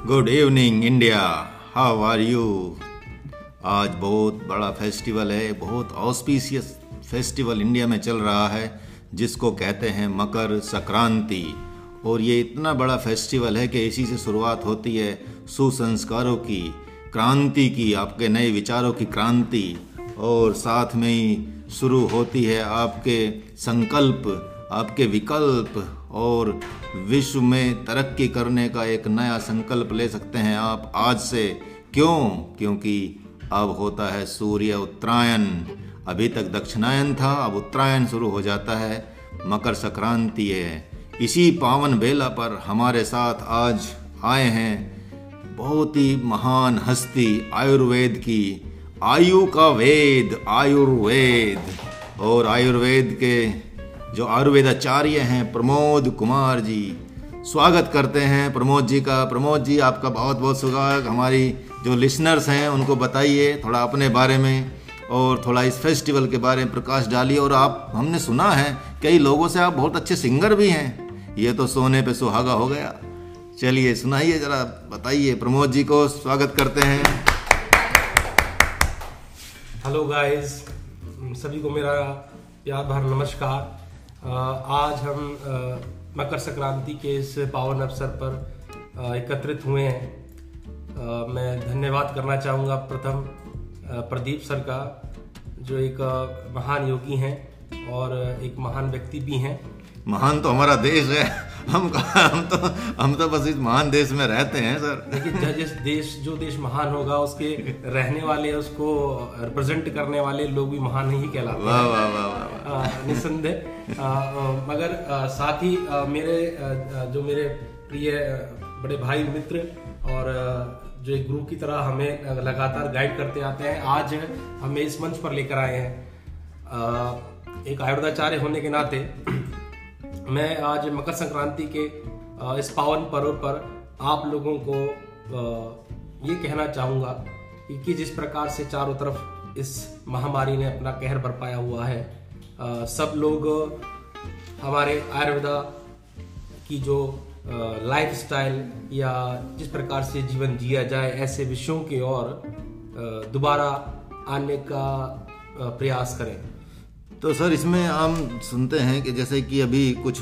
Good evening India, how are you. आज बहुत बड़ा फेस्टिवल है, बहुत ऑस्पिशियस फेस्टिवल इंडिया में चल रहा है जिसको कहते हैं मकर संक्रांति। और ये इतना बड़ा फेस्टिवल है कि इसी से शुरुआत होती है सुसंस्कारों की, क्रांति की, आपके नए विचारों की क्रांति। और साथ में ही शुरू होती है आपके संकल्प, आपके विकल्प, और विश्व में तरक्की करने का एक नया संकल्प ले सकते हैं आप आज से। क्यों? क्योंकि अब होता है सूर्य उत्तरायण। अभी तक दक्षिणायन था, अब उत्तरायण शुरू हो जाता है, मकर संक्रांति है। इसी पावन बेला पर हमारे साथ आज आए हैं बहुत ही महान हस्ती, आयुर्वेद की, आयु का वेद, आयुर्वेद। और आयुर्वेद के जो आयुर्वेदाचार्य हैं प्रमोद कुमार जी। स्वागत करते हैं प्रमोद जी का। प्रमोद जी, आपका बहुत बहुत स्वागत। हमारी जो लिसनर्स हैं उनको बताइए थोड़ा अपने बारे में और थोड़ा इस फेस्टिवल के बारे में प्रकाश डालिए। और आप, हमने सुना है कई लोगों से आप बहुत अच्छे सिंगर भी हैं, ये तो सोने पे सुहागा हो गया। चलिए सुनाइए जरा, बताइए। प्रमोद जी को स्वागत करते हैं। हेलो गाइस, सभी को मेरा प्यार भरा नमस्कार। आज हम मकर संक्रांति के इस पावन अवसर पर एकत्रित हुए हैं। मैं धन्यवाद करना चाहूँगा प्रथम प्रदीप सर का, जो एक महान योगी हैं और एक महान व्यक्ति भी हैं। महान तो हमारा देश है, हम तो बस इस महान देश में रहते हैं सर। देखिए, जो देश महान होगा उसके रहने वाले, उसको रिप्रेजेंट करने वाले लोग भी महान ही कहलाते हैं। वाह वाह वाह वाह, निसंदेह। मगर साथ ही मेरे प्रिय बड़े भाई मित्र और जो एक गुरु की तरह हमें लगातार गाइड करते आते हैं, आज हमें इस मंच पर लेकर आए हैं। एक आयुर्वेदाचार्य होने के नाते मैं आज मकर संक्रांति के इस पावन पर्व पर आप लोगों को ये कहना चाहूँगा कि जिस प्रकार से चारों तरफ इस महामारी ने अपना कहर बरपाया हुआ है, सब लोग हमारे आयुर्वेदा की जो लाइफस्टाइल या जिस प्रकार से जीवन जिया जाए, ऐसे विषयों की ओर दोबारा आने का प्रयास करें। तो सर, इसमें हम सुनते हैं कि जैसे कि अभी कुछ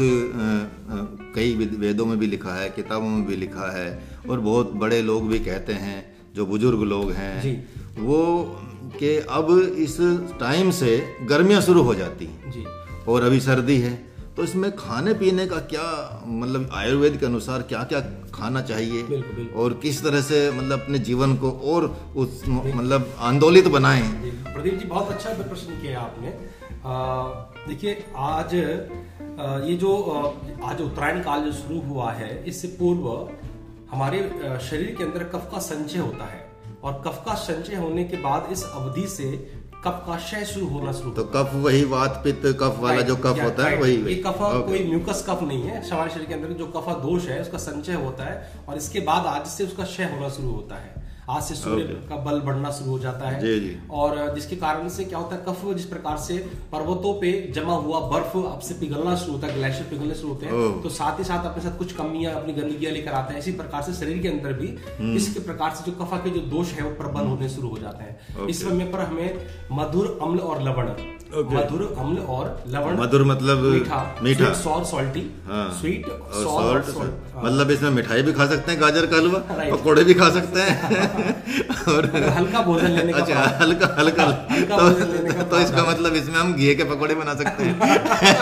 कई वेदों में भी लिखा है, किताबों में भी लिखा है, और बहुत बड़े लोग भी कहते हैं, जो बुजुर्ग लोग हैं जी, वो कि अब इस टाइम से गर्मियां शुरू हो जाती हैं जी, और अभी सर्दी है। तो इसमें खाने पीने का क्या, मतलब आयुर्वेद के अनुसार क्या क्या खाना चाहिए? बिल्कुल, बिल्कुल। और किस तरह से मतलब अपने जीवन को और उस मतलब आंदोलित बनाएं? प्रदीप जी, बहुत अच्छा प्रश्न किया आपने। देखिए, आज ये जो आज उत्तरायण काल जो शुरू हुआ है, इससे पूर्व हमारे शरीर के अंदर कफ का संचय होता है, और कफ का संचय होने के बाद इस अवधि से कफ का क्षय शुरू होना शुरू। तो कफ वही वात पित्त कफ वाला जो कफ होता है वही। ये कफ कोई म्यूकस कफ नहीं है। हमारे शरीर के अंदर जो कफा दोष है उसका संचय होता है, और इसके बाद आज से उसका क्षय होना शुरू होता है। आज से सूर्य का बल बढ़ना शुरू हो जाता है जी जी। और जिसके कारण से क्या होता है, कफ जिस प्रकार से पर्वतों पे जमा हुआ बर्फ अब से पिघलना शुरू होता है, ग्लेशियर पिघलने शुरू होते हैं, तो साथ ही साथ अपने साथ कुछ कमियां, अपनी गंदगियां लेकर आते हैं। इसी प्रकार से शरीर के अंदर भी इसके प्रकार से जो कफा के जो दोष है वो प्रबल होने शुरू हो जाते हैं। इस समय पर हमें मधुर, अम्ल और लवण, मधुर, अम्ल और लवण। मधुर मतलब मीठा, सॉर, सॉल्टी, स्वीट, सॉल्ट, मतलब इसमें मिठाई भी खा सकते हैं, गाजर का हलवा, पकौड़े भी खा सकते हैं और हल्का भोजन लेने का। अच्छा, हल्का भोजन लेने का। तो इसका मतलब इसमें हम घी के पकौड़े बना सकते हैं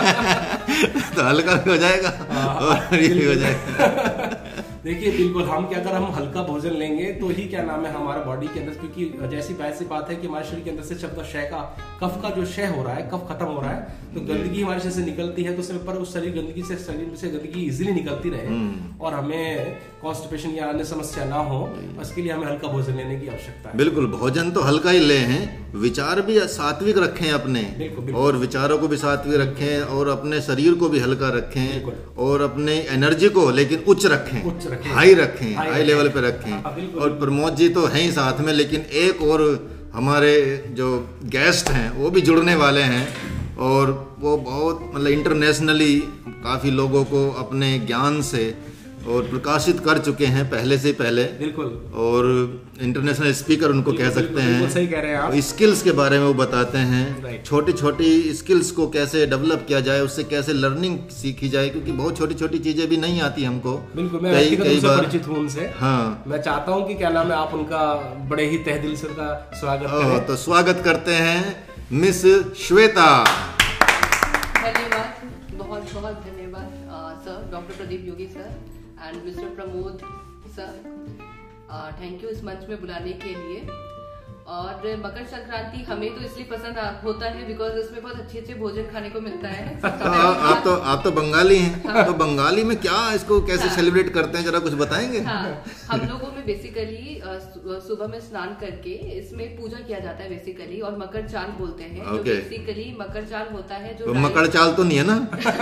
तो हल्का भी हो जाएगा और ये भी हो जाएगा। देखिए, बिल्कुल, अगर हम हल्का भोजन लेंगे तो ही क्या नाम है हमारे बॉडी के अंदर, क्योंकि जैसी वैसी बात है कि हमारे शरीर के अंदर से जब क्षय का, कफ का जो क्षय हो रहा है, कफ खत्म हो रहा है, तो गंदगी हमारे शरीर से निकलती है। तो समय पर उस शरीर से गंदगी इजीली निकलती रहे और हमें कॉन्स्टिपेशन या अन्य समस्या ना हो, उसके लिए हमें हल्का भोजन लेने की आवश्यकता है। बिल्कुल, भोजन तो हल्का ही ले हैं, विचार भी सात्विक रखें अपने। बिल्कुल। और विचारों को भी सात्विक रखें, और अपने शरीर को भी हल्का रखें, और अपने एनर्जी को लेकिन उच्च रखें, हाई रखें, हाई लेवल पे रखें। और प्रमोद जी तो हैं ही साथ में, लेकिन एक और हमारे जो गेस्ट हैं वो भी जुड़ने वाले हैं, और वो बहुत मतलब इंटरनेशनली काफ़ी लोगों को अपने ज्ञान से और प्रकाशित कर चुके हैं पहले से पहले, बिल्कुल, और इंटरनेशनल स्पीकर उनको कह सकते हैं। सही कह रहे हैं आप। स्किल्स के बारे में वो बताते हैं, छोटी छोटी स्किल्स को कैसे डेवलप किया जाए, उससे कैसे लर्निंग सीखी जाए, क्योंकि बहुत छोटी छोटी चीजें भी नहीं आती हमको। बिल्कुल, मैं कई बार परिचित हूँ उनसे। हाँ, मैं चाहता हूँ कि क्या नाम है, आप उनका बड़े ही तहे दिल से उनका स्वागत करें। तो स्वागत करते हैं मिस श्वेता। धन्यवाद, बहुत बहुत धन्यवाद sir, doctor Pradeep Yogi sir and mister Pramod sir, thank you इस मंच में बुलाने के लिए। और मकर संक्रांति हमें तो इसलिए पसंद होता है बिकॉज इसमें बहुत अच्छे अच्छे भोजन खाने को मिलता है। आप तो बंगाली हैं। हाँ। तो बंगाली में क्या इसको कैसे सेलिब्रेट करते हैं, जरा कुछ बताएंगे? हाँ, हम लोगों में बेसिकली सुबह में स्नान करके इसमें पूजा किया जाता है बेसिकली, और मकर चाल बोलते हैं। जो बेसिकली मकर चाल होता है, जो मकर चाल तो नहीं है ना?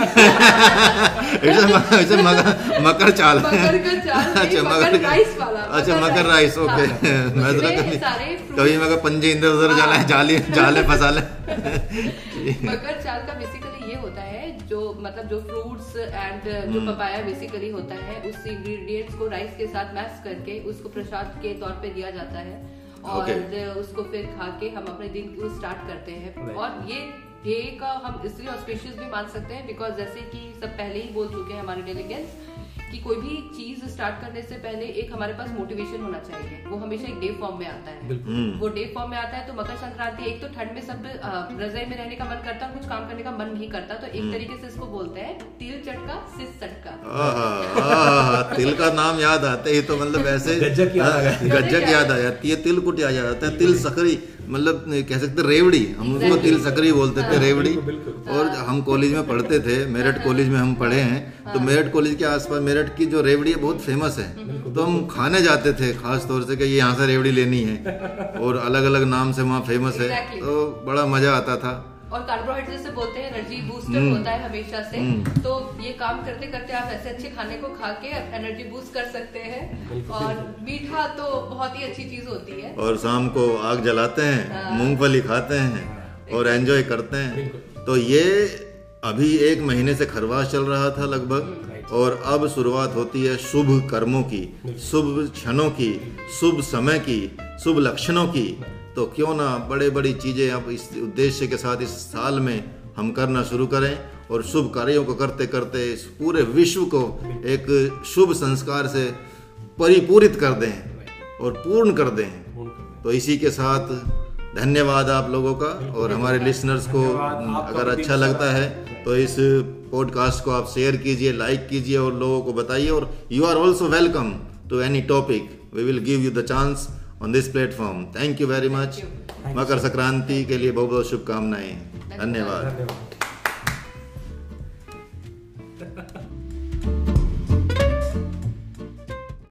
मकर चाल, मकर का चाल, अच्छा मकर राइस वाला। अच्छा, मकर राइस, ओके। मैं तो कभी मगर पंजे इधर उधर जाले फंसा ले। मकर चाल का बेसिकली ये होता है, जो मतलब जो फ्रूट्स एंड जो पपाया बेसिकली होता है, उस इंग्रेडिएंट्स को राइस के साथ मैश करके उसको प्रसाद के तौर पे दिया जाता है, और उसको फिर खा के हम अपने दिन को स्टार्ट करते हैं। और ये डे का हम इसलिए ऑस्पिशियस भी मान सकते हैं बिकॉज जैसे कि सब पहले ही बोल चुके हैं हमारे डेलीगेट्स कि कोई भी चीज स्टार्ट करने से पहले एक हमारे पास मोटिवेशन होना चाहिए, वो हमेशा एक डे फॉर्म में आता है। वो डे फॉर्म में आता है। तो मकर संक्रांति, एक तो ठंड में सब रजाई में रहने का मन करता, कुछ काम करने का मन नहीं करता, तो एक तरीके से इसको बोलते हैं तिल चटका सिस चटका। तिल का नाम याद आते ही तो मतलब ऐसे गज्जक याद आ जाती है, तिलकुट याद आ जाता है, तिल सकरी, मतलब कह सकते रेवड़ी, हम उसको तिल सकरी बोलते थे, रेवड़ी। और हम कॉलेज में पढ़ते थे, मेरठ कॉलेज में हम पढ़े हैं, तो मेरठ कॉलेज के आसपास मेरठ की जो रेवड़ी है बहुत फेमस है, तो हम खाने जाते थे खास तौर से कि ये यहाँ से रेवड़ी लेनी है, और अलग अलग नाम से वहाँ फेमस है, तो बड़ा मजा आता था। और कार्बोहाइड्रेट जैसे बोलते हैं एनर्जी बूस्टर होता है हमेशा से, तो ये काम करते करते आप ऐसे अच्छे खाने को खा के एनर्जी बूस्ट कर सकते हैं। और मीठा तो बहुत ही अच्छी चीज होती है। और शाम को आग जलाते हैं, मूंगफली खाते हैं और एंजॉय करते हैं। तो ये अभी 1 महीने से खरवास चल रहा था लगभग, और अब शुरुआत होती है शुभ कर्मों की, शुभ क्षणों की, शुभ समय की, शुभ लक्षणों की। तो क्यों ना बड़े बड़ी चीजें अब इस उद्देश्य के साथ इस साल में हम करना शुरू करें, और शुभ कार्यों को करते करते इस पूरे विश्व को एक शुभ संस्कार से परिपूरित कर दें और पूर्ण कर दें। तो इसी के साथ धन्यवाद आप लोगों का, और हमारे लिसनर्स को अगर अच्छा लगता है तो इस पॉडकास्ट को आप शेयर कीजिए, लाइक कीजिए और लोगों को बताइए। और you are also welcome to any topic, we will give you the chance on this platform. Thank you very much. Makar Sankranti के लिए बहुत बहुत शुभकामनाएं। धन्यवाद।